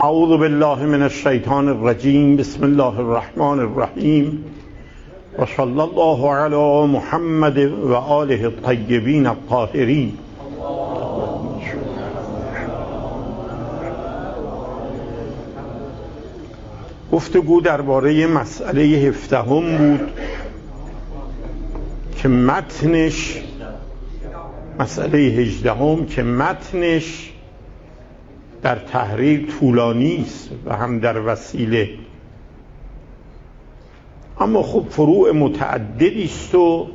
اعوذ بالله من الشیطان الرجیم. بسم الله الرحمن الرحیم و صلی الله علی محمد و آله الطیبین الطاهرین. گفتگو درباره مسئله 17 بود که متنش مسئله 18 که متنش در تحریر طولانی است و هم در وسیله، اما خب فروع متعددی است و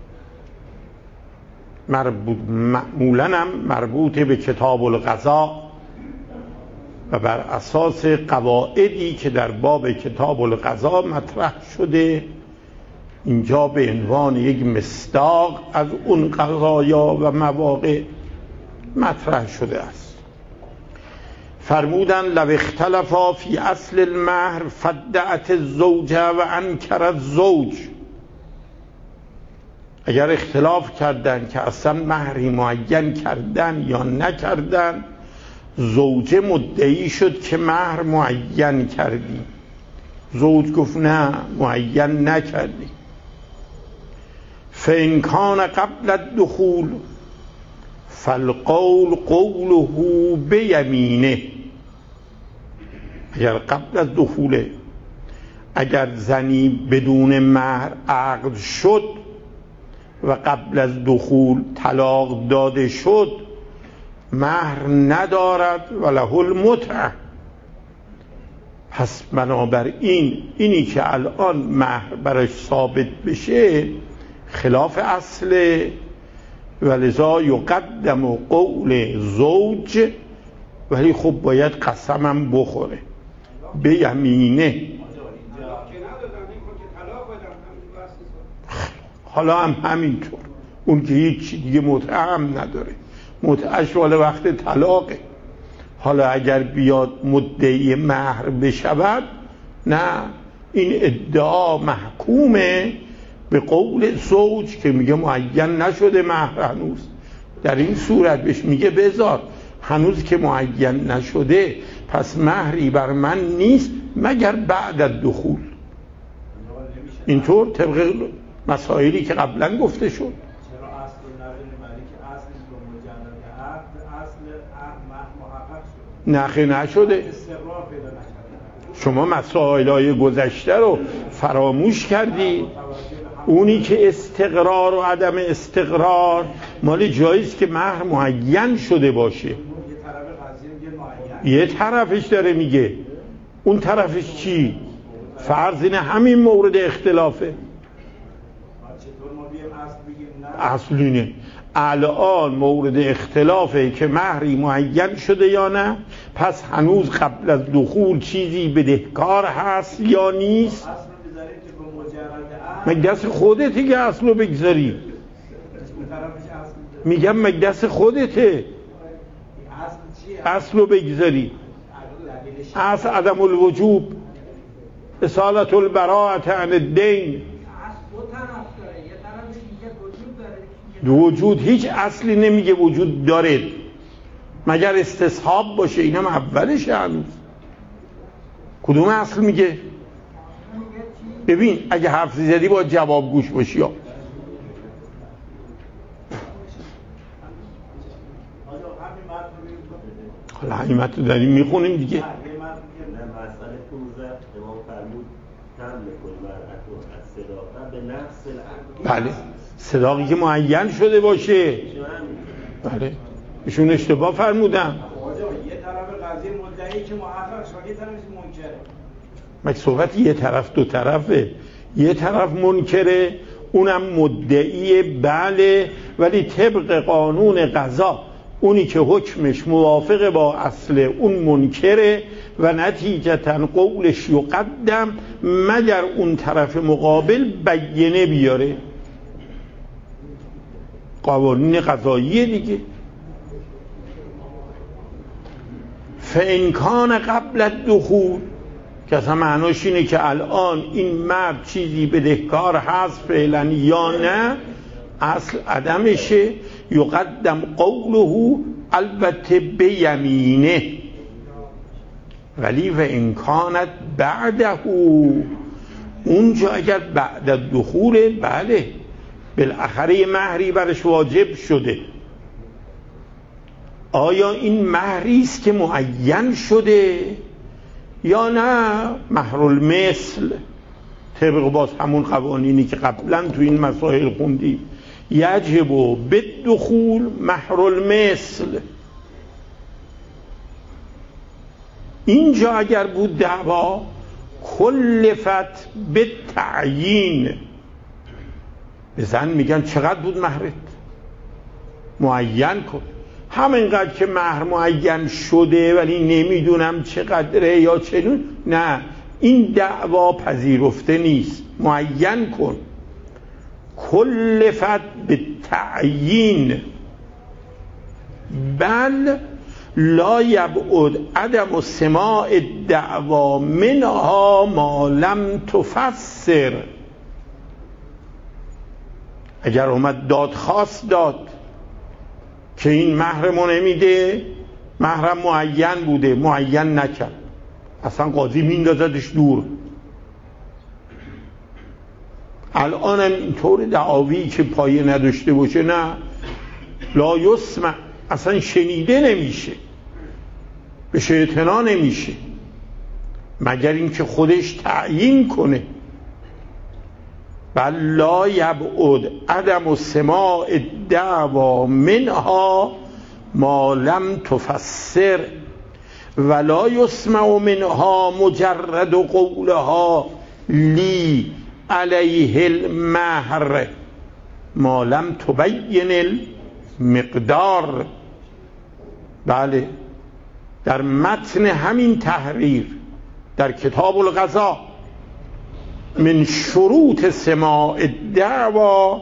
معمولاً هم مربوط به کتاب القضا و بر اساس قواعدی که در باب کتاب القضا مطرح شده اینجا به عنوان یک مصداق از اون قضایا و مواقع مطرح شده است. فرمودن لو اختلفا فی اصل المهر فدعت الزوجه و انکر الزوج. اگر اختلاف کردن که اصلا مهری معین کردن یا نکردن، زوجه مدعی شد که مهر معین کردی، زوج گفت نه معین نکردی. فإن کان قبل الدخول فالقول قوله بیمینه. اگر قبل از دخوله، اگر زنی بدون مهر عقد شد و قبل از دخول طلاق داده شد، مهر ندارد و له المتعه. پس بنابراین اینی که الان مهر براش ثابت بشه خلاف اصل، ولذا یقدم قول زوج، ولی خب باید قسمم بخوره به یمینه. حالا هم همینطور، اون که هیچ دیگه متعه هم نداره، متعهش والا وقت طلاقه. حالا اگر بیاد مدعی مهر بشود، نه، این ادعا محکومه به قول زوج که میگه معین نشده مهر هنوز. در این صورت بهش میگه بذار، هنوز که معین نشده پس مهری بر من نیست مگر بعد از دخول. اینطور طبق مسائلی که قبلا گفته شد. نخی نشده. شما مسائل‌های گذشته رو فراموش کردی. اونی که استقرار و عدم استقرار مال جاییست که مهر معین شده باشه. یه طرفش داره میگه، اون طرفش چی؟ فرض اینه همین مورد اختلافه. اصل اینه الان مورد اختلافه که مهری معین شده یا نه، پس هنوز قبل از دخول چیزی بدهکار هست یا نیست. مگه دست خودتی که اصلو بگذاری؟ میگم مگه دست خودته اصلو بگذاری. اصل عدم الوجوب، اصالت البراءة عن الدین. وجود هیچ اصلی نمیگه وجود داره مگر استصحاب باشه. اینم اولش هنوز. کدوم اصل میگه؟ ببین اگه حرف زدی باید جواب گوش باشی. حالا همین متن رو داریم میخونیم دیگه. بله، صداقی که معین شده باشه. بله، ایشون اشتباه فرمودن. یه طرف قضیه مدعی که محقق شد، یه طرف منکره. مگه صحبت یه طرف دو طرفه؟ یه طرف منکره، اونم مدعی بله، ولی طبق قانون قضا اونی که حکمش موافق با اصل اون منکره و نتیجتا قولش یقدم مگر اون طرف مقابل بینه بیاره. قوانین قضاییه دیگه. فإن کان قبل الدخول، که اصلا معناش اینه که الان این مرد چیزی بدهکار هست فعلا یا نه، اصل عدمشه. یقدم قوله البته به یمینه، ولی و امکانت بعده، اونجا اگر بعد دخول، بله بالاخره مهری برش واجب شده. آیا این مهری است که معین شده یا نه مهر المثل؟ طبق باز همون قوانینی که قبلا تو این مسائل خوندیم، یجب بالدخول مهر المثل. اینجا اگر بود دعوا کلفت به تعیین، به زن میگن چقدر بود مهرت، معین کن. همینقدر که مهر معین شده ولی نمیدونم چقدره یا چنون، نه، این دعوا پذیرفته نیست. معین کن. کلفت به تعیین، بل لا یبعد عدم سماع الدعوا منها ما لم تفسر. اگر اومد دادخواست داد که این مهرمو نمیده، مهرم معین بوده، معین نکرد، اصلا قاضی میندازدش دور. الانم اینطور دعاوی که پایه نداشته باشه، نه، لا یسمع، اصلا شنیده نمیشه، بهش اعتنا نمیشه، مگر اینکه خودش تعیین کنه. بل لا یبعد عدم سماع الدعوا منها ما لم تفسر ولا یسمع منها مجرد قولها لی علیه المهر ما لم تبین المقدار. بله، در متن همین تحریر در کتاب القضا من شروط سماع الدعوا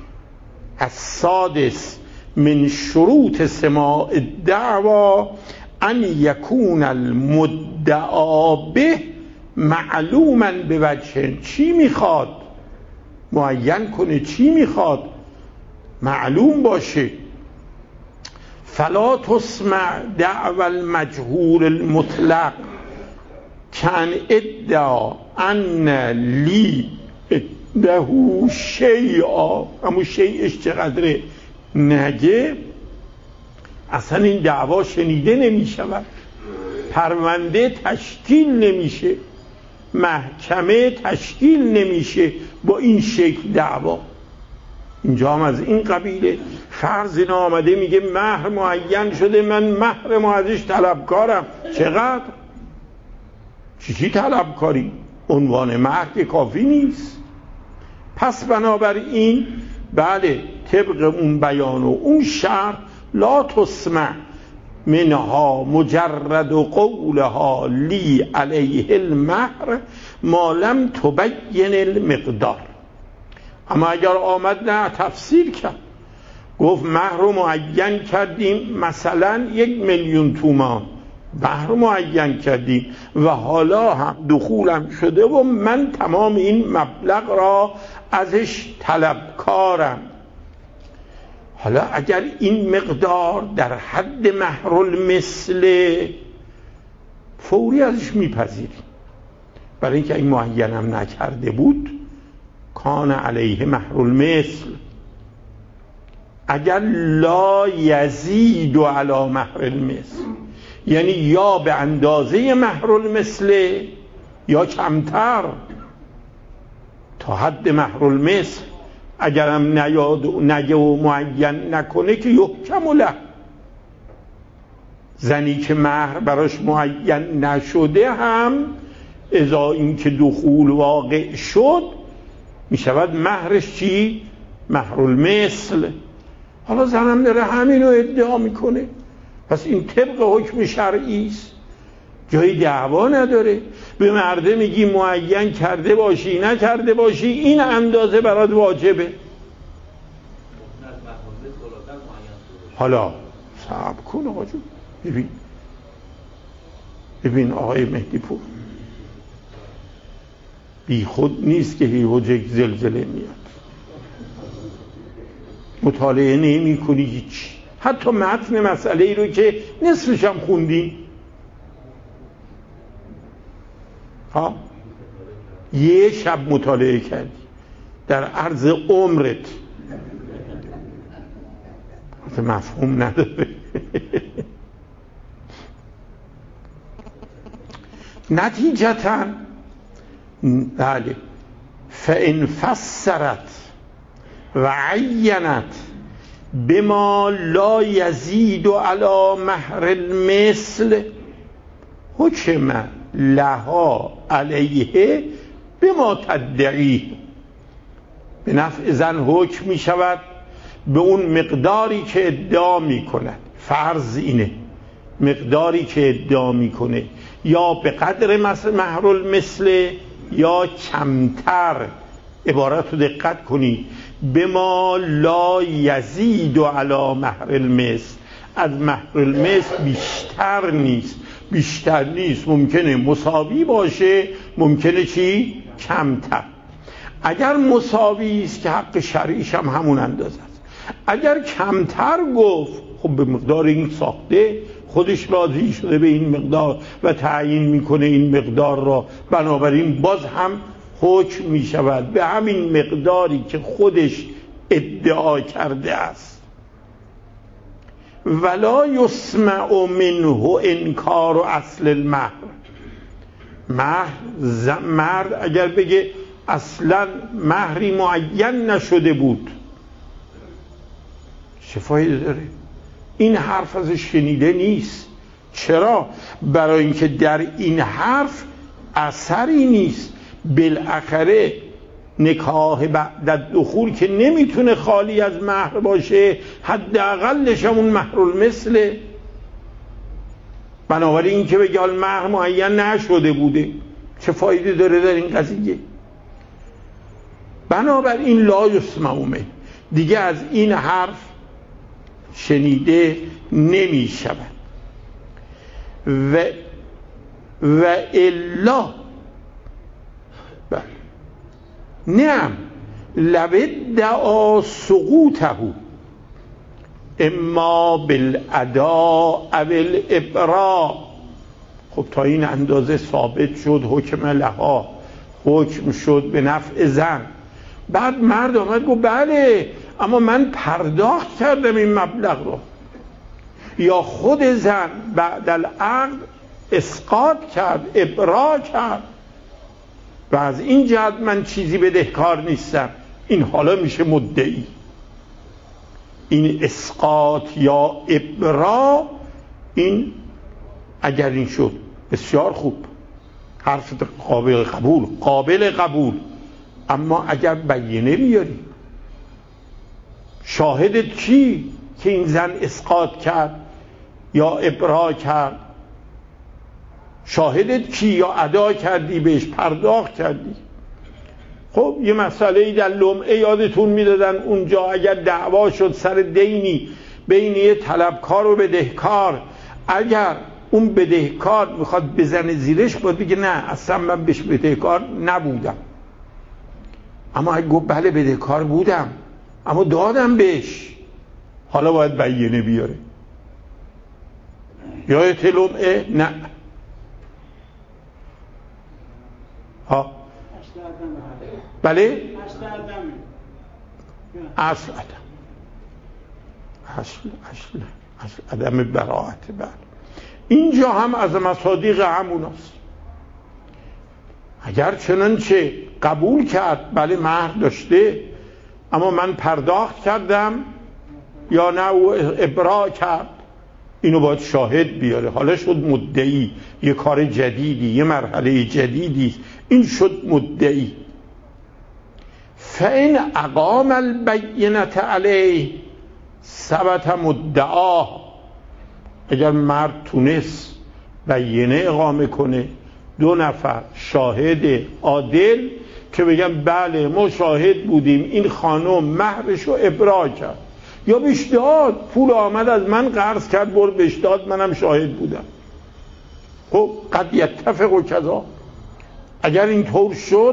السادس، من شروط سماع الدعوا ان یکون المدعا به معلوما بوجه. چی میخواد؟ معین کنه چی میخواد، معلوم باشه. فلا تسمع دعوى المجهول المطلق کان ادعا ان لی عنده شیئا، همون شیئش چقدره نگه، اصلا این دعوا شنیده نمیشود، پرونده تشکیل نمیشه، محکمه تشکیل نمیشه با این شکل دعوا. اینجا هم از این قبیله. فرض اینا آمده میگه مهر معین شده، من مهر ما ازش طلبکارم. چقدر؟ چی طلبکاری؟ عنوان مهر که کافی نیست. پس بنابراین بله، طبق اون بیان و اون شرح لا تسمع منها مجرد قولها لی علیه المهر ما لم تبین المقدار. اما اگر آمد نه تفسیر کرد، گفت مهر رو معین کردیم مثلا 1,000,000 تومان، مهر رو معین کردیم و حالا هم دخولم شده و من تمام این مبلغ را ازش طلبکارم. حالا اگر این مقدار در حد مهر المثل، فوری ازش میپذیریم، برای اینکه این معینم نکرده بود کان علیه مهر المثل. اگر لا یزید علی مهر المثل، یعنی یا به اندازه مهر المثل یا کمتر تا حد مهر المثل، اگرم نگه و معین نکنه که یحکم له. زنی که مهر براش معین نشده هم اذا اینکه دخول واقع شد میشود مهرش چی؟ مهر المثل. حالا زنم داره همینو ادعا میکنه، پس این طبق حکم شرعی است، جای دعوا نداره. به مرده میگی معین کرده باشی نکرده باشی این اندازه برات واجبه. حالا صبر کن آقا جون، ببین آقای مهدی پور، بی خود نیست که هیوجه زلزله میاد، مطالعه نمی کنی هیچ، حتی متن مسئله ای رو که نصفش هم خوندیم ها یه شب مطالعه کردی در عرض عمرت، مفهوم نداره. نتیجتاً بله فإن فسرت و عینت بما لا یزید علی مهر المثل حکم لها علیه بما تدعیه. به نفع زن حکم می شود به اون مقداری که ادعا می کند. فرض اینه مقداری که ادعا می کنه یا به قدر مهر المثل یا کمتر. عبارت رو دقت کنید، بما لا یزید علی مهر المثل، از مهر المثل بیشتر نیست. ممکنه مساوی باشه، ممکنه چی؟ کمتر. اگر مساوی است که حق شرعیش هم همون اندازه است. اگر کمتر گفت خب به مقدار این ساخته، خودش راضی شده به این مقدار و تعیین میکنه این مقدار را، بنابراین باز هم حکم میشود به همین مقداری که خودش ادعا کرده است. ولا یسمع منه انکار اصل المهر. مرد اگر بگه اصلا مهری معین نشده بود، چه فایده داره؟ این حرف ازش شنیده نیست. چرا؟ برای اینکه در این حرف اثری نیست. بالاخره نکاح بعد الدخول که نمیتونه خالی از مهر باشه، حداقلش همون مهر المثل. بنابراین این که بگه مهر معین نشده بوده، چه فایده داره در این قضیه؟ بنابراین لا یسمعونه، دیگه از این حرف شنیده نمی شود. و الا نعم لودعا سقوطه اما بالاداء او الابراء. خب تا این اندازه ثابت شد حکم لها، حکم شد به نفع زن. بعد مرد آمد گفت بله اما من پرداخت کردم این مبلغ رو، یا خود زن بعد العقد اسقاط کرد، ابرا کرد و از این جهت من چیزی بدهکار نیستم. این حالا میشه مدعی. این اسقاط یا ابرا، این اگر این شد بسیار خوب، حرف قابل قبول. اما اگر بیانیه بیاری، شاهدت کی که این زن اسقاط کرد یا ابرا کرد؟ شاهدت کی؟ یا ادا کردی بهش، پرداخت کردی؟ خب یه مسئله در لمعه یادتون میدادن اونجا اگر دعوا شد سر دینی بین یه طلبکار و بدهکار، اگر اون بدهکار میخواد بزنه زیرش باید بگه نه اصلا من بهش بدهکار نبودم. اما اگه گفت بله بدهکار بودم اما دادم بهش، حالا باید بیانیه بیاره. یادت لمعه؟ نه ها بله اصل عدم براءت. بله اینجا هم از مصادیق همون است. اگر چنانچه قبول کرد بله مهر داشته اما من پرداخت کردم یا نه او ابرا کرد، اینو باید شاهد بیاره. حالا شد مدعی، یه کار جدیدی، یه مرحله جدیدی، این شد مدعی. فإن اقام البینة علیه ثبت مدعاه. اگر مرد تونست بینه اقامه کنه، 2 نفر شاهد عادل که بگن بله ما شاهد بودیم این خانم مهرشو ابرا کرد یا بهش داد، پول آمد از من قرض کرد برد بهش داد، منم شاهد بودم، خب قد یتفق و کذا. اگر این طور شد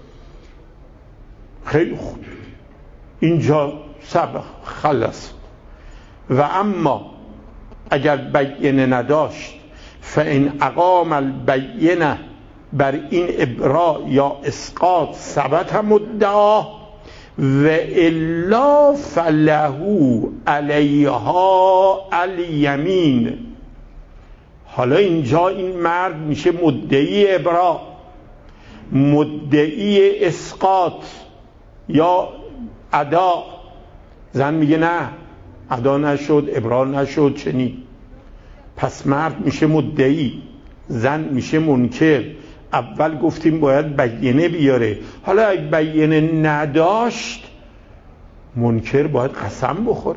خیلی خوب، اینجا سبق خلص. و اما اگر بینه نداشت، فإن اقام البینه بر این ابرا یا اسقاط ثبت مدعا و الا فله علیها الیمین. حالا اینجا این مرد میشه مدعی ابرا، مدعی اسقاط یا ادا. زن میگه نه ادا نشد، ابرا نشد، چنین. پس مرد میشه مدعی، زن میشه منکر. اول گفتیم باید بیینه بیاره، حالا اگه بیینه نداشت منکر باید قسم بخوره.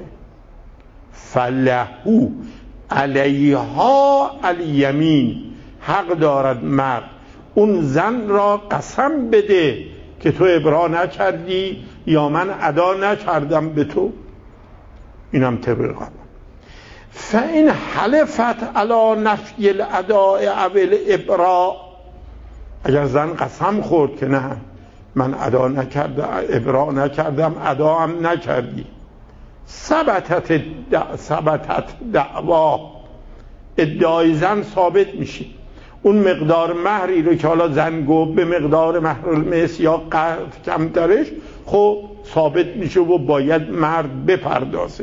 فلهو علیها الیمین، حق دارد مرد اون زن را قسم بده که تو ابرا نکردی یا من ادا نکردم به تو. اینم طبق قانون. فإن حلفت علی نفی الاداء او الابرا، اگر زن قسم خورد که نه من ادا نکردم، ابرا نکردم، ادا هم نکردی، ثبتت دعوا، ادعای زن ثابت میشه. اون مقدار مهری رو که حالا زن گفت به مقدار مهر المس یا کمترش، خب ثابت میشه و باید مرد بپردازه.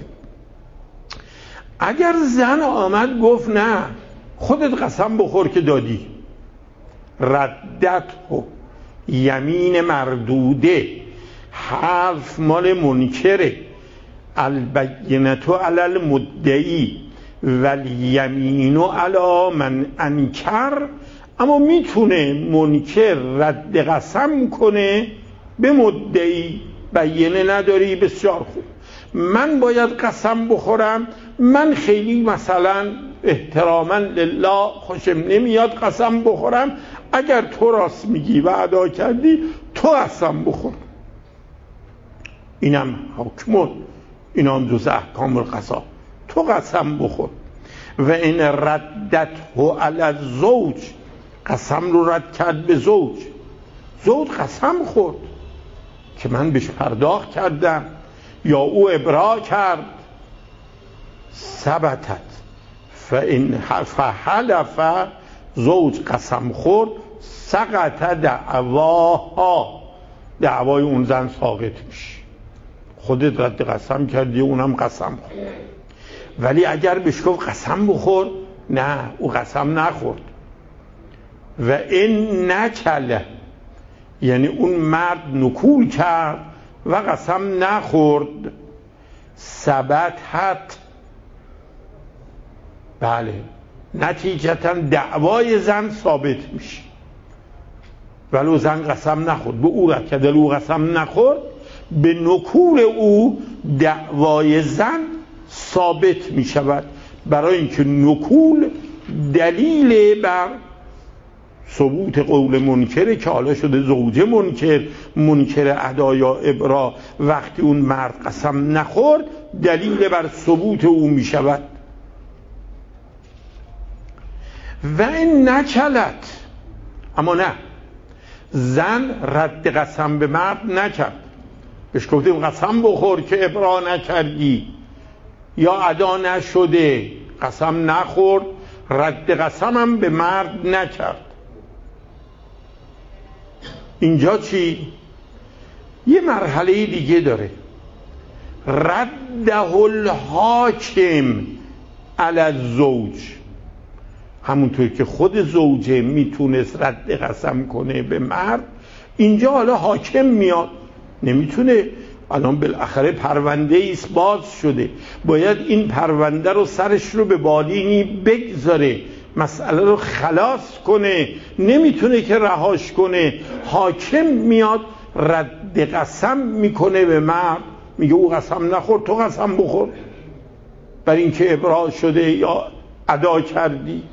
اگر زن آمد گفت نه خودت قسم بخور که دادی، ردت و یمین مردوده، حرف مال منکره، البینة علی المدعی والیمین علی من انکر. اما میتونه منکر رد قسم کنه به مدعی، بیینه نداری، بسیار خوب، من باید قسم بخورم، من خیلی مثلا احتراما لله خوشم نمیاد قسم بخورم، اگر تو راست میگی و ادا کردی تو قسم بخور. اینم حکمون، اینم جز احکام القضا، تو قسم بخور. و این ردت هو علی الزوج، قسم رو رد کرد به زوج. زوج قسم خورد که من بهش پرداخت کردم یا او ابرا کرد، ثبتت. فإن حلف، زوج قسم خورد، سقط دعواها، دعوای اون زن ساقط میشه. خودت رد قسم کردی، اونم قسم خورد. ولی اگر بهش گفت قسم بخور، نه او قسم نخورد. و این نکله، یعنی اون مرد نکول کرد و قسم نخورد، ثبتت، بله نتیجتا دعوای زن ثابت میشه. ولو زن قسم نخورد، به او رد کرد، او قسم نخورد، به نکول او دعوای زن ثابت می شود، برای اینکه نکول دلیل بر ثبوت قول منکره که حالا شده زوجه منکر ادا یا ابرا. وقتی اون مرد قسم نخورد دلیل بر ثبوت او می شود. و این نکلت، اما نه، زن رد قسم به مرد نکرد، بهش گفتیم قسم بخور که ابرا نکردی یا ادا نشده، قسم نخورد، رد قسمم به مرد نکرد. اینجا چی؟ یه مرحله دیگه داره، رده الحاکم علی الزوج. همونطور که خود زوجه میتونست رد قسم کنه به مرد، اینجا حالا حاکم میاد، نمیتونه. الان بالاخره پرونده ایست باز شده، باید این پرونده رو سرش رو به بالینی بگذاره، مسئله رو خلاص کنه، نمیتونه که رهاش کنه. حاکم میاد رد قسم میکنه به مرد، میگه او قسم نخور، تو قسم بخور، بر اینکه ابرا شده یا ادا کردی.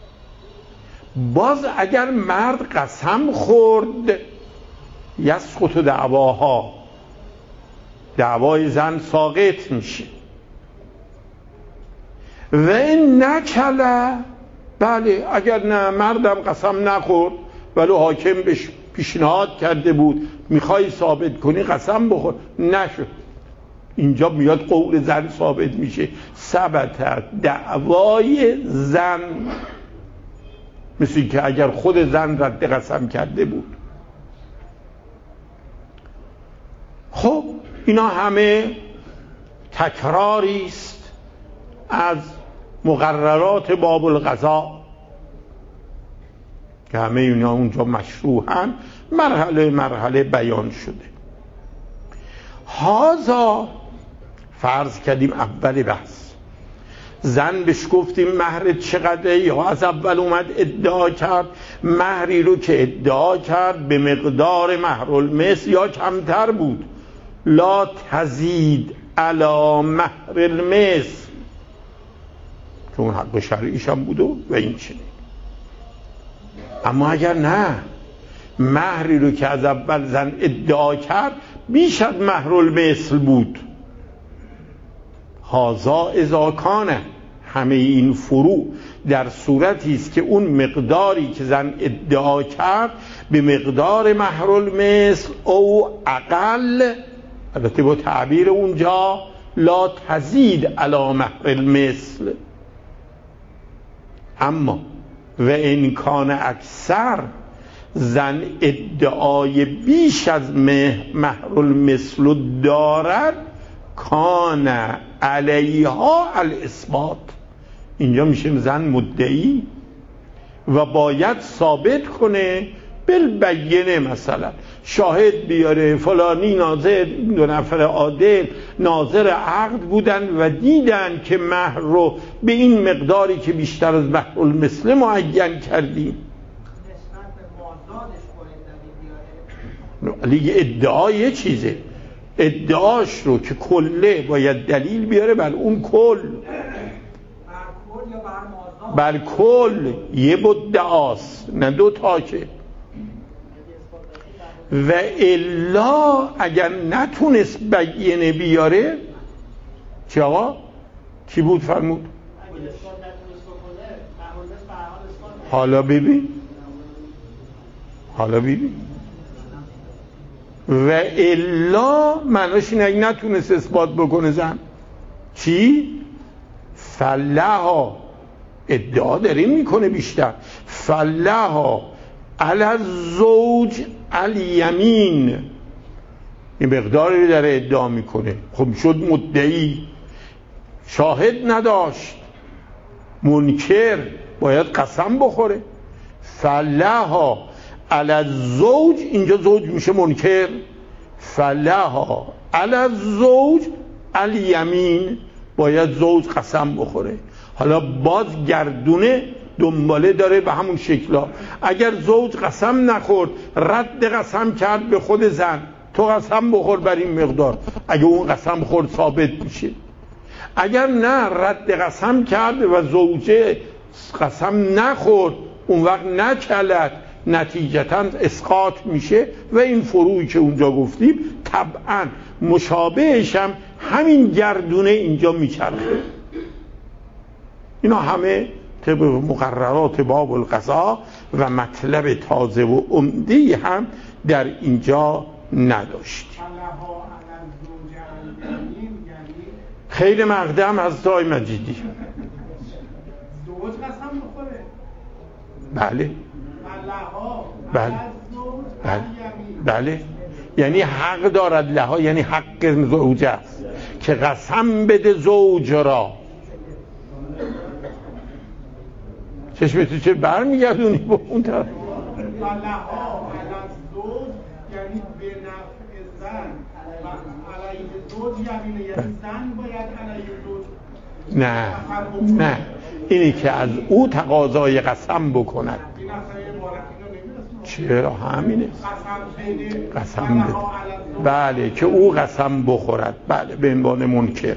باز اگر مرد قسم خورد، یسقط دعواها، دعوای زن ساقط میشه. و این نکله، بله اگر نه مردم قسم نخورد ولی حاکم بهش پیشنهاد کرده بود میخوای ثابت کنی قسم بخور، نشد، اینجا میاد قول زن ثابت میشه، ثبت دعوای زن. مثل که اگر خود زن رد قسم کرده بود. خب اینا همه تکراری است از مقررات باب القضا که همه اینا اونجا مشروحاً مرحله مرحله بیان شده. هازا فرض کردیم اول بحث زن بهش گفتیم مهر چقدره، یا از اول اومد ادعا کرد مهری رو که ادعا کرد به مقدار مهر المثل یا کمتر بود، لا تزید علی مهر المثل، که اون حق شرعیش هم بود و این چنین. اما اگر نه مهری رو که از اول زن ادعا کرد بیش از مهر المثل بود، هازا اذا کانه، همه این فروع در صورتی است که اون مقداری که زن ادعا کرد به مقدار مهر المثل او اقل، البته با تعبیر اونجا لا تزید علی مهر المثل. اما و این کان اکثر، زن ادعای بیش از مهر المثل دارد، کان علیها الاثبات، اینجا میشه زن مدعی و باید ثابت کنه بالبینه، مثلا شاهد بیاره فلانی ناظر، دو نفر عادل ناظر عقد بودن و دیدن که مهر رو به این مقداری که بیشتر از مهر المثل معین کردیم. لیگ ادعا یه چیزه، ادعاش رو که کله باید دلیل بیاره بر اون کل، بر کل یه مدعاست نه دو تا که. و الا اگر نتونست بینه بیاره چه آقا؟ کی بود فرمود؟ حالا ببین و الا معناش اینه اگه نتونست اثبات بکنه زن چی؟ فلها، ادعا داریم میکنه بیشتر، فلها علی الزوج الیمین، این مقداری داره ادعا میکنه. خب شد مدعی، شاهد نداشت، منکر باید قسم بخوره. فلها علی الزوج، اینجا زوج میشه منکر، فلها علی الزوج الیمین، باید زوج قسم بخوره. حالا باز گردونه دنباله داره به همون شکلا. اگر زوج قسم نخورد رد قسم کرد به خود زن، تو قسم بخور بر این مقدار، اگه اون قسم خورد ثابت میشه. اگر نه رد قسم کرد و زوجه قسم نخورد، اون وقت نکلد، نتیجتاً اسقاط میشه و این فروعی که اونجا گفتیم طبعاً مشابهش هم همین گردونه اینجا میچرخه. اینا همه طبق مقررات باب القضا و مطلب تازه و عمده‌ای هم در اینجا نداشتیم. خیلی مقدم از آقای مجیدی. زوج قسم بخوره؟ بله بله یعنی حق دارد لها، یعنی حق زوج است که قسم بده زوج را. چشمتو چه برمیگردونی با اون طرف؟ لها علی زوج یعنی به نفع زن، علیه زوج یعنی زن باید علیه زوج نه اینی که از او تقاضای قسم بکند. چرا همینه قسم بده، بله که او قسم بخورد، بله به عنوان منکر.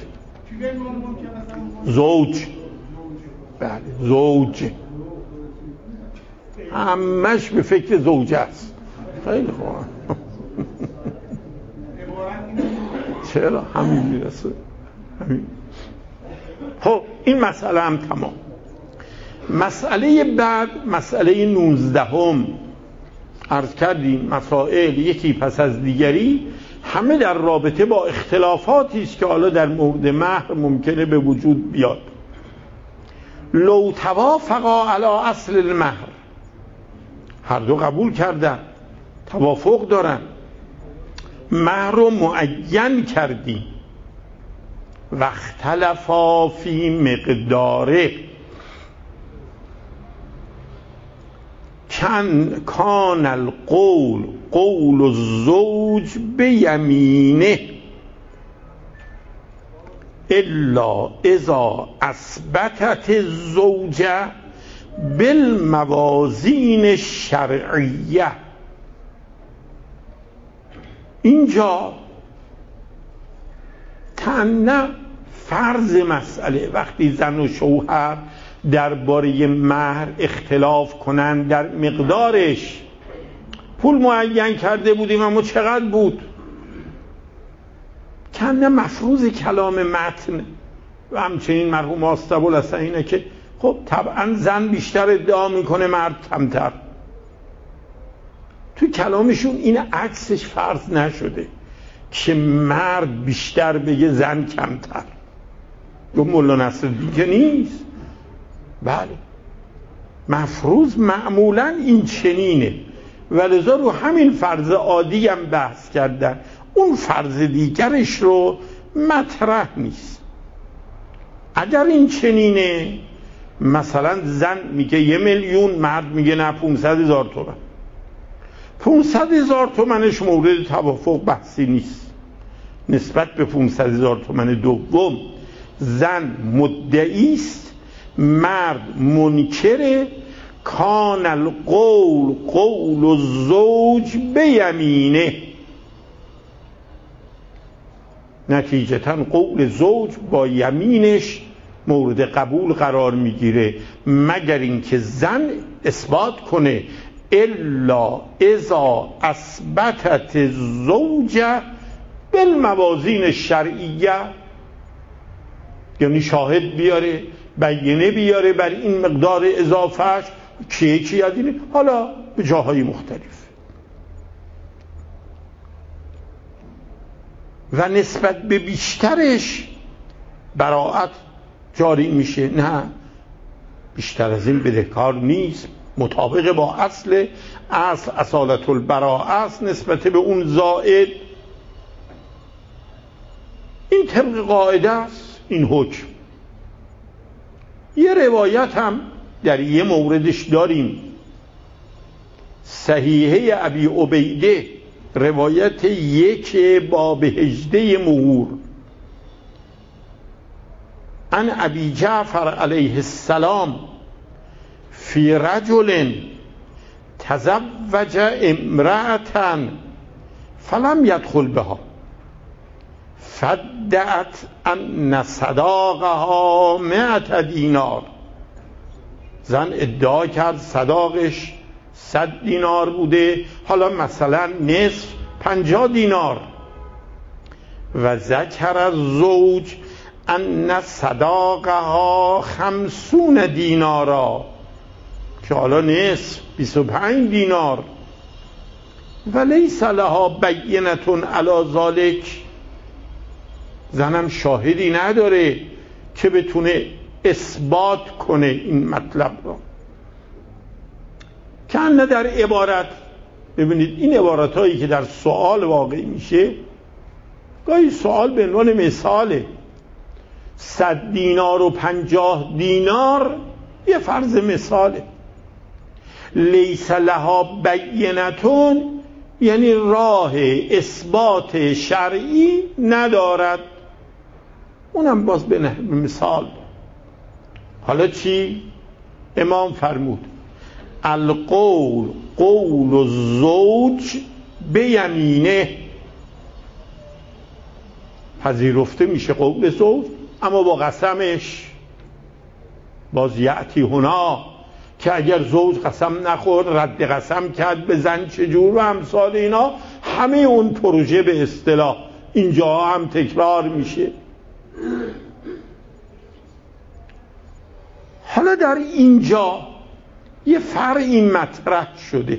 زوج، بله زوج، همش به فکر زوج است. خیلی خوب چرا همین میرسه همین. خب این مسئله هم تمام. مسئله بعد مسئله 19 عرض کردیم مسائل یکی پس از دیگری همه در رابطه با اختلافاتی است که حالا در مورد مهر ممکنه به وجود بیاد. لو توافقا علی اصل المهر، هر دو قبول کردن، توافق دارن. مهر رو معین کردی و اختلفا فی مقداره کان القول قول الزوج بیمینه الا اذا اثبتت الزوجه بالموازین الشرعیه. اینجا تنه فرض مسئله وقتی زن و شوهر درباره مهر اختلاف کنن در مقدارش، پول معین کرده بودیم اما چقدر بود، کنه مفروض کلام متن و همچنین مرحوم آستبول اصلا اینه که خب طبعا زن بیشتر ادعا میکنه مرد کمتر. تو کلامشون این عکسش فرض نشده که مرد بیشتر بگه زن کمتر. دو مولا نصرالدین که نیست. بله مفروض معمولا این چنینه و لذا رو همین فرض عادی هم بحث کردن، اون فرض دیگرش رو مطرح نیست. اگر این چنینه مثلا زن میگه 1,000,000 مرد میگه نه 500,000 تومن، 500,000 تومنش مورد توافق بحثی نیست. نسبت به 500,000 تومن دوم زن مدعی است، مرد منکره. کان القول قول الزوج بیمینه، نتیجتا قول زوج با یمینش مورد قبول قرار میگیره، مگر اینکه زن اثبات کنه الا اذا اثبتت الزوجه بالموازین الشرعیه، یعنی شاهد بیاره، بینه بیاره بر این مقدار اضافهش. کی یادینه؟ حالا به جاهای مختلف. و نسبت به بیشترش براءت جاری میشه، نه بیشتر از این بدهکار نیست، مطابق با اصل اصالت البراءه است نسبت به اون زائد. این طبق قاعده است این حکم. یه روایت هم در یه موردش داریم، صحیحه ابی عبیده، روایت 1 باب 18 مهور، عن ابی جعفر علیه السلام فی رجل تزوج امرأة فلم يدخل بها فادعت ان صداقها 100 دینار. زن ادعا کرد صداقش 100 دینار بوده، حالا مثلا نصف 50 دینار. و ذکر الزوج ان صداقها 50 دینارا، که حالا نصف 25 دینار. و لیس لها بینة علی ذلک، زنم شاهدی نداره که بتونه اثبات کنه این مطلب رو. که نه در عبارت، ببینید این عبارت هایی که در سوال واقع میشه، گاهی سوال به عنوان مثاله، 100 دینار و 50 دینار یه فرض مثاله. لیس لها بینتون یعنی راه اثبات شرعی ندارد، اونم باز به مثال. حالا چی؟ امام فرمود القول قول الزوج بیمینه، پذیرفته میشه قول زوج اما با قسمش. باز یعتی هنا که اگر زوج قسم نخورد، رد قسم کرد به زن چجور و امثال اینا، همه اون پروژه به اصطلاح اینجا هم تکرار میشه. حالا در اینجا یه فرعی مطرح شده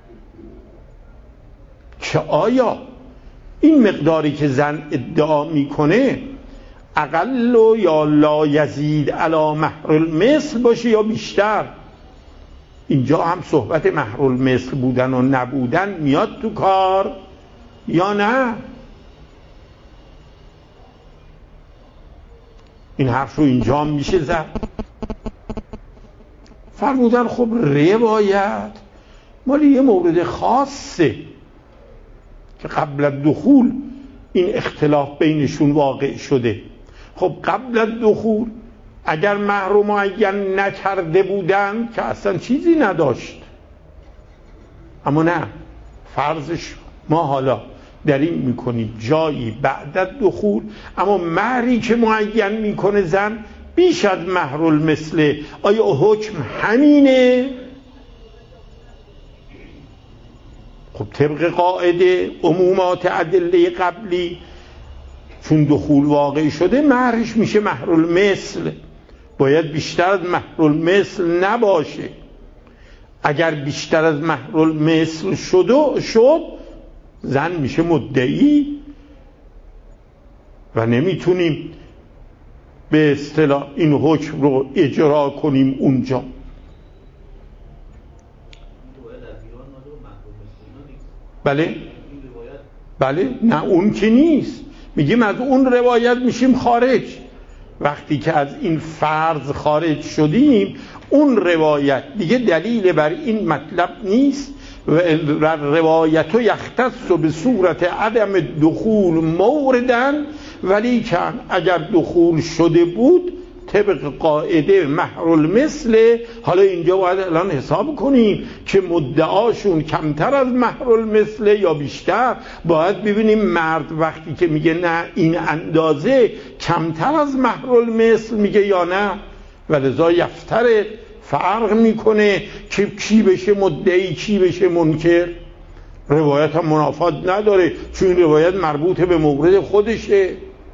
که آیا این مقداری که زن ادعا میکنه اقل یا لا یزید علی مهر المثل باشه یا بیشتر. اینجا هم صحبت مهرالمثل بودن و نبودن میاد تو کار یا نه؟ این حرف رو اینجا هم میشه زد. فرمودن خب روایت مال یه مورد خاصه که قبل از دخول این اختلاف بینشون واقع شده. خب قبل از دخول اگر مهر رو معین نکرده بودن که اصلا چیزی نداشت، اما نه، فرضش ما حالا در این میکنیم جایی بعد از دخول، اما مهری که معین میکنه زن بیش از مهرالمثل، آیا حکم همینه؟ خب طبق قاعده عمومات ادله قبلی چون دخول واقع شده مهرش میشه مهرالمثل، باید بیشتر از مهرالمثل نباشه. اگر بیشتر از مهرالمثل شد زن میشه مدعی و نمیتونیم به اصطلاح این حکم رو اجرا کنیم اونجا. بله نه اون که نیست، میگیم از اون روایت میشیم خارج. وقتی که از این فرض خارج شدیم اون روایت دیگه دلیل بر این مطلب نیست و روایت یختص به صورت عدم دخول موردن، ولی که اگر دخول شده بود طبق قاعده مهرالمثل. حالا اینجا باید الان حساب کنیم که مدعاشون کمتر از مهرالمثل یا بیشتر. باید ببینیم مرد وقتی که میگه نه این اندازه کمتر از مهرالمثل میگه یا نه، ولذا یفترق فرق میکنه که کی بشه مدعی کی بشه منکر. روایت هم منافات نداره چون این روایت مربوط به مورد خودشه.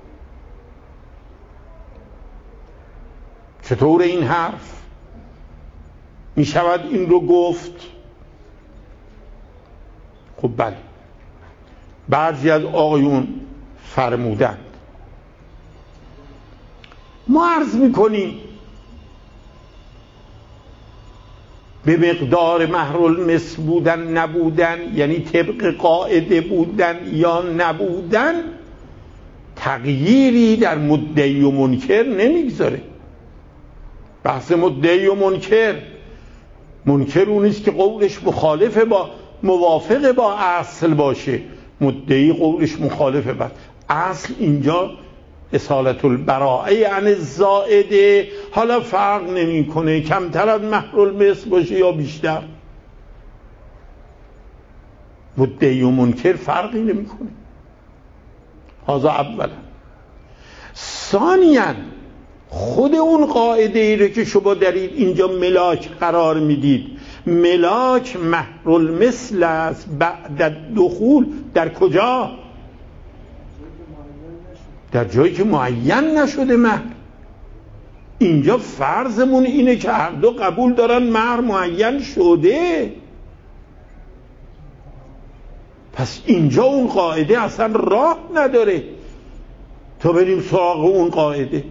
چطور این حرف می شود این رو گفت؟ خب بله، بعضی از آقایون فرمودند. ما عرض میکنیم به مقدار مهرالمثل بودن نبودن، یعنی طبق قاعده بودن یا نبودن، تغییری در مدعی و منکر نمیگذاره. بحث مدعی و منکر اونیست که قولش موافق با اصل باشه، مدعی قولش مخالف با اصل. اینجا اصالت البراءه عن الزائده، حالا فرق نمیکنه کمتر از مهرالمثل باشه یا بیشتر، مدعی و منکر فرقی نمیکنه. هذا اولا. ثانیاً خود اون قاعده ای رو که شما دارید اینجا ملاک قرار میدید، ملاک مهرالمثل است بعد دخول. در کجا؟ در جایی که معین نشده مهر. اینجا فرضمون اینه که هر دو قبول دارن مهر معین شده، پس اینجا اون قاعده اصلا راه نداره تا بریم سراغ اون قاعده.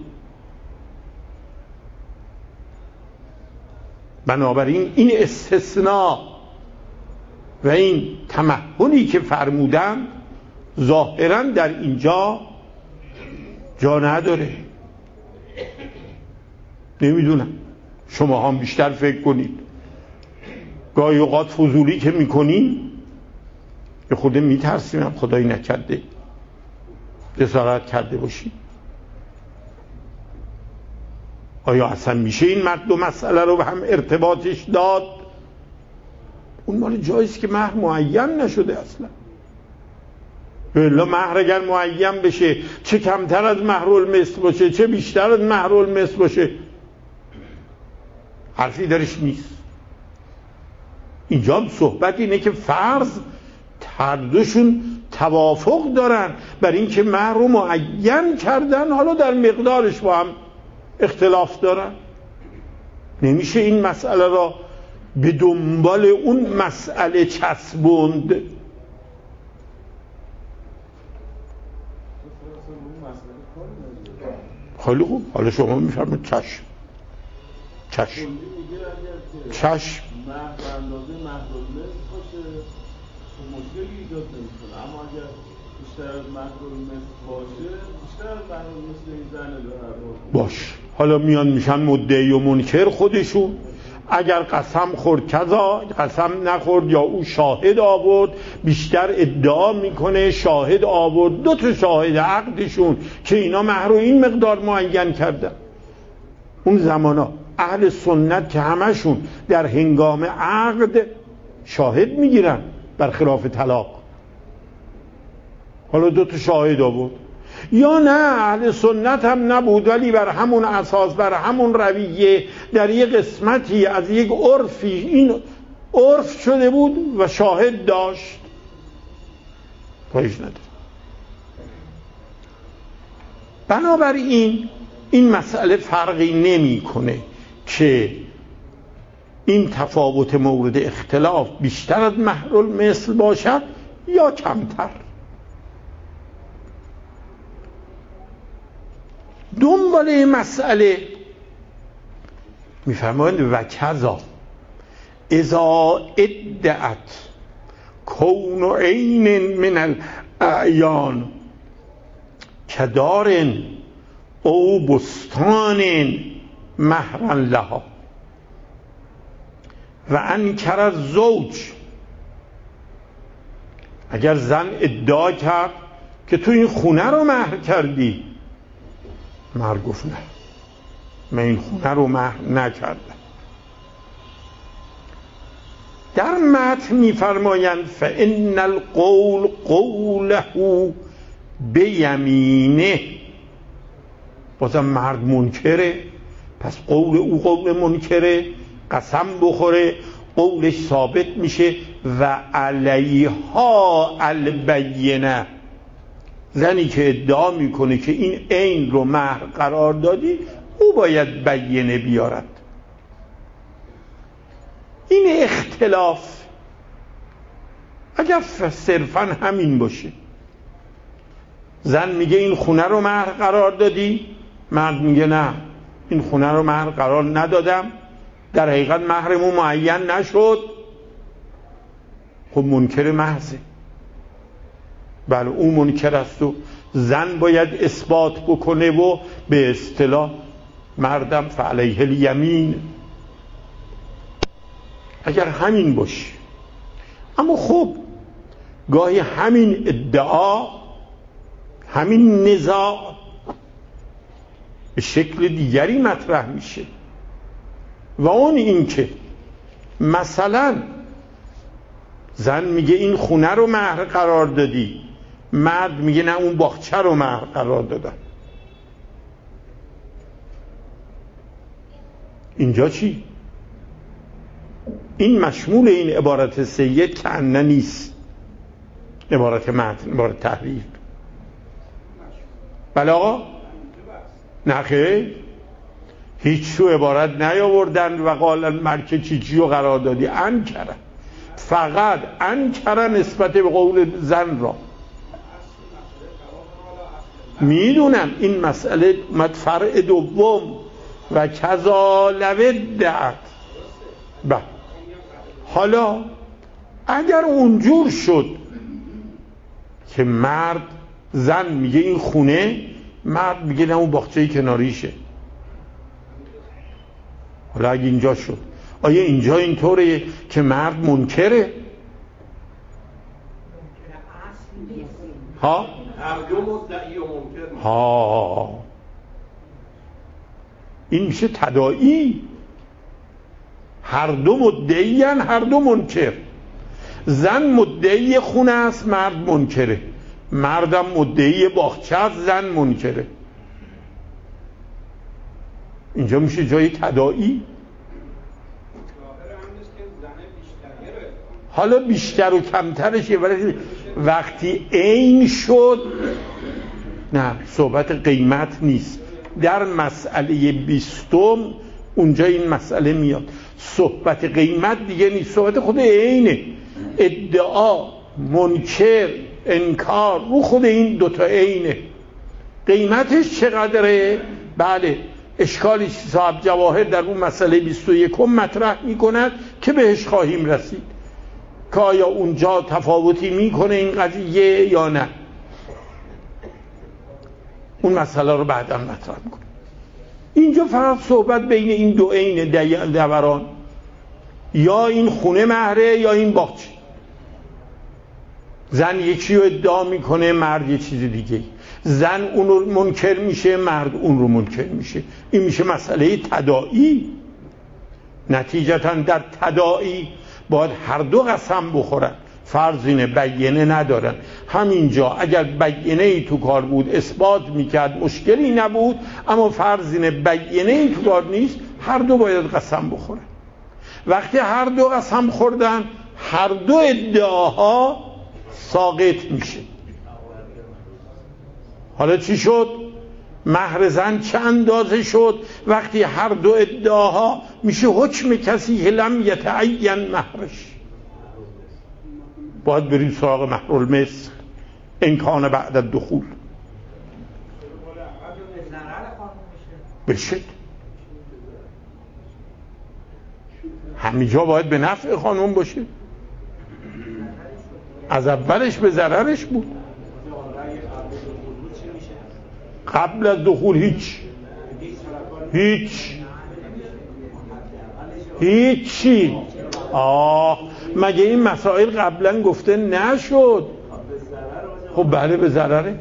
بنابراین این استثناء و این تمهلی که فرمودن ظاهراً در اینجا جا نداره. نمیدونم، شما هم بیشتر فکر کنید. گاهی اوقات فضولی که میکنین به خود میترسیم خدایی نکرده جسارت کرده باشیم. آیا اصلا میشه این دو مسئله رو به هم ارتباطش داد؟ اون مال جاییست که مهر معین نشده اصلا. بلا مهر اگر معین بشه، چه کمتر از مهرالمثل باشه چه بیشتر از مهرالمثل باشه، حرفی درش نیست. اینجا صحبت اینه که فرض هر دوشون توافق دارن بر این که مهر رو معین کردن، حالا در مقدارش با هم اختلاف دارن. نمیشه این مسئله را به دنبال اون مسئله چسبوند. خیلی خوب، حالا شما میفرمایید چشم. چشم چشم مهر اندازه مهرالمثل باشه مشکلی ایجاد نمیکنه، اما اگر بیشتر از مهرالمثل باشه بیشتر از مهرالمثل این زنه به باش. حالا میان میشن مدعی و منکر خودشون. اگر قسم خورد کذا، قسم نخورد یا او شاهد آورد، بیشتر ادعا میکنه شاهد آورد، 2 تا شاهد عقدشون که اینا مهر رو این مقدار معین کردن. اون زمانا اهل سنت که همشون در هنگام عقد شاهد میگیرن برخلاف طلاق. حالا 2 تا شاهد آورد. یا نه اهل سنت هم نبود، ولی بر همون اساس، بر همون رویه، در یک قسمتی از یک عرفی این عرف شده بود و شاهد داشت، کاریش نداره. بنابراین این مسئله فرقی نمیکنه که این تفاوت مورد اختلاف بیشتر از مهرالمثل باشد یا کمتر. دنبال این مسئله میفرمایند و کذا اذا ادعت کون عین من الاعیان کدار او بستان مهرا لها و انکر الزوج. اگر زن ادعا کرد که تو این خونه رو مهر کردی، مرد گفت نه، من این خونه رو مهر نکردم. در متن میفرمایند فان القول قوله بیمینه. بازم مرد منکره، پس قول او قول منکره، قسم بخوره قولش ثابت میشه و علیها البینه. زنی که ادعا میکنه که این عین رو مهر قرار دادی، او باید بینه بیارد. این اختلاف اگر صرفا همین باشه، زن میگه این خونه رو مهر قرار دادی، مرد میگه نه این خونه رو مهر قرار ندادم، در حقیقت مهرمون معین نشد، خب منکر محضه. بله اون منکر است و زن باید اثبات بکنه و به اصطلاح مردم فعلیه الیمین. اگر همین باشه. اما خب گاهی همین ادعا، همین نزاع به شکل دیگری مطرح میشه و اون این که مثلا زن میگه این خونه رو مهر قرار دادی، مرد میگه نه اون باغچه رو مهر قرار دادم. اینجا چی؟ این مشمول این عبارت سید که انه نیست، عبارت متن، عبارت تحریر. بله آقا؟ نه خیر، هیچ سو عبارت نیاوردن و قال الملکه چی رو قرار دادی، انکره، فقط انکره نسبت به قول زن را. میدونم این مسئله اومد فرع دوم و کذا لو ادعت. حالا اگر اونجور شد که مرد، زن میگه این خونه، مرد میگه نه اون باغچه کناریشه، حالا اگه اینجا شد، آیا اینجا اینطوره که مرد منکره؟ ها؟ هر دو مدعی و منکر. ها، این میشه تداعی. هر دو مدعی هن، هر دو منکر. زن مدعی خونه است، مرد منکره. مردم مدعی باغچه است، زن منکره. اینجا میشه جای تداعی. حالا بیشتر و کمترشه، ولی وقتی عین شد نه، صحبت قیمت نیست. در مسئله 20 اونجا این مسئله میاد، صحبت قیمت دیگه نیست، صحبت خود عینه. ادعا، منکر، انکار رو خود این دوتا عینه. قیمتش چقدره؟ بله اشکالی صاحب جواهر در اون مسئله 21 مطرح میکند که بهش خواهیم رسید که آیا اونجا تفاوتی میکنه این قضیه یا نه. اون مسئله رو بعدا مطرح میکنه. اینجا فقط صحبت بین این دو عین دوران، یا این خونه مهره یا این باغچه. زن یکی رو ادعا میکنه، مرد یه چیز دیگه. زن اون رو منکر میشه، مرد اون رو منکر میشه. این میشه مسئله تداعی. نتیجتا در تداعی باید هر دو قسم بخورن. فرض اینه بینه ندارن. همینجا اگر بینه ای تو کار بود اثبات میکرد مشکلی نبود، اما فرض اینه بینه ای تو کار نیست، هر دو باید قسم بخورن. وقتی هر دو قسم خوردن، هر دو ادعاها ساقط میشه. حالا چی شد؟ مهر زن چه اندازه شد؟ وقتی هر دو ادعاها میشه حکم کسی که لم یتعین مهرش. باید بریم سراغ مهر المثل امکان بعد الدخول بشه. همینجا باید به نفع خانم باشه. از اولش به ضررش بود. قبل از دخول هیچی. مگه این مسائل قبلا گفته نشد؟ خب بله به ضرره.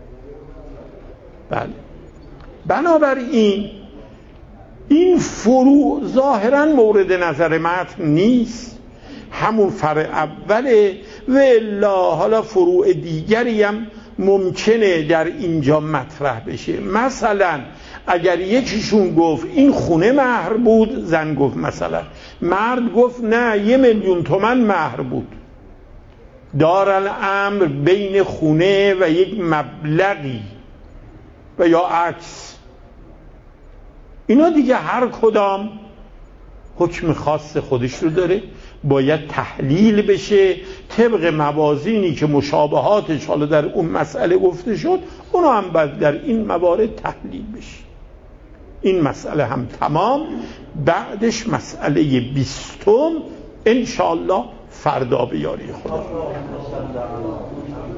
بله. بنابراین این فروع ظاهرا مورد نظر متن نیست، همون فرع اوله، و الا حالا فروع دیگری هم ممکنه در اینجا مطرح بشه. مثلا اگر یکیشون گفت این خونه مهر بود، زن گفت مثلا، مرد گفت نه 1,000,000 تومان مهر بود، دارالامر بین خونه و یک مبلغی و یا عکس، اینا دیگه هر کدام حکم خاص خودش رو داره، باید تحلیل بشه طبق موازینی که مشابهاتش حالا در اون مسئله گفته شد، اونا هم باید در این موارد تحلیل بشه. این مسئله هم تمام. بعدش مسئله 20 انشاءالله فردا به یاری خدا.